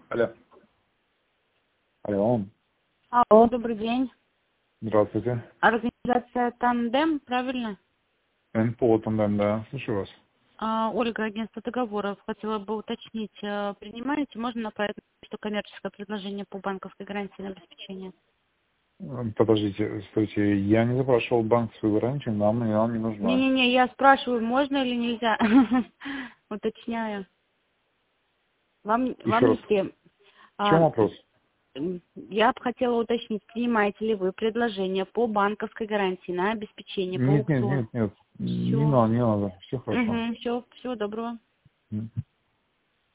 Алло. Алло. Алло, добрый день. Здравствуйте. Организация «Тандем», правильно? НПО «Тандем», да. Слушаю вас. Ольга, агентство договоров. Хотела бы уточнить, принимаете, можно направить что коммерческое предложение по банковской гарантии на обеспечение? Подождите, стойте, я не запрашивал банковскую гарантию, нам не нужна. Не-не-не, я спрашиваю, можно или нельзя? Уточняю. Вам Еще не раз, всем. в чем вопрос? Я бы хотела уточнить, принимаете ли вы предложение по банковской гарантии на обеспечение, по Нет, аукциону? не Все. надо, не надо, все хорошо. Все, всего доброго.